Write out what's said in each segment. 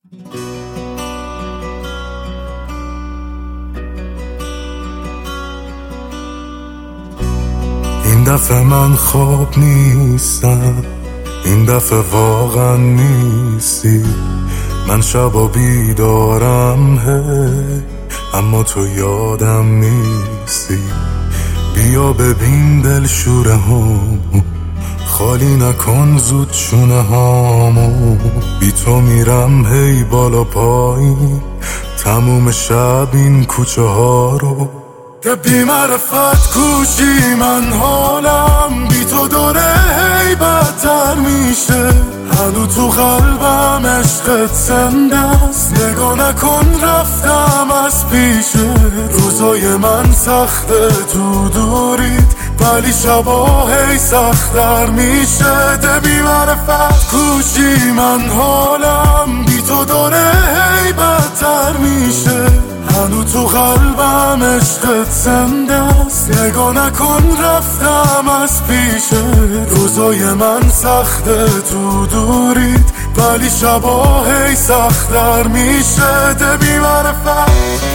این دفعه من خواب نیستم، این دفعه واقعا نیستی. من شبا بیدارم اما تو یادم نیستی. بیا ببین دلشوره هامو، خالی نکن زود شونه هامو. بی تو میرم هی بالا پایین، تموم شب این کوچه ها رو. ده بی معرفت کوشی من حالم، بی تو داره هی بدتر میشه. هنو تو قلبم عشقت زنده است، نگاه نکن رفتم از پیشه. روزای من سخته تو دوریت، ولی شبا هی سخت‌تر میشه. ده بی معرفت کوشی من حالم، بی تو داره هی بدتر میشه. هنو تو قلبم عشقت زنده است، نگاه نکن رفتم از پیشه. روزای من سخته تو دوریت، ولی شبا هی سخت‌تر میشه. ده بی معرفت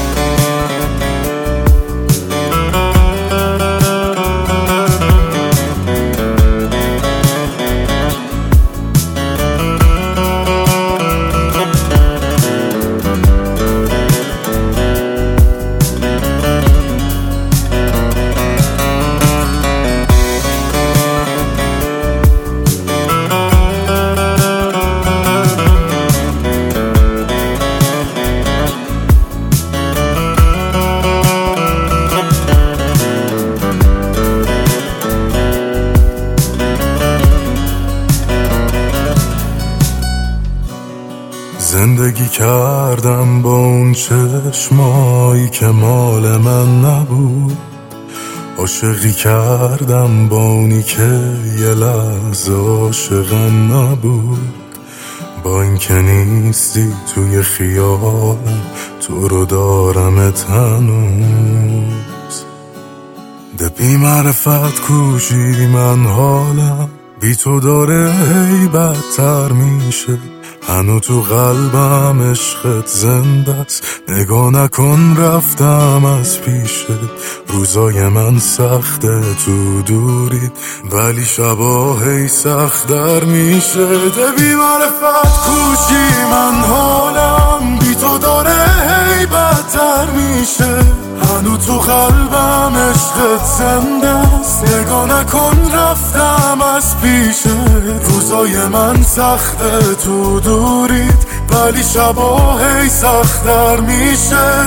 زندگی کردم با اون چشمایی که مال من نبود. عاشقی کردم با اونی که یه لحظه عاشقم نبود. با این که نیستی توی خیالم، تو رو دارمت هنوز. ده بی معرفت کوشی من حالم، بی تو داره هی بدتر میشه. هنو تو قلبم عشقت زنده است، نگاه نکن رفتم از پیشه. روزای من سخته تو دوریت، ولی شبا هی سخت‌تر میشه. ده بی معرفت کوشی من حالم، بی تو داره هی بدتر میشه. هنو تو قلبم عشقت زنده است، نگاه نکن رفتم از پیشه. روزای من سخته تو دوریت، ولی شبا هی سخت‌تر میشه.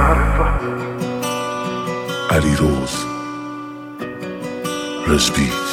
علی روز رزبیت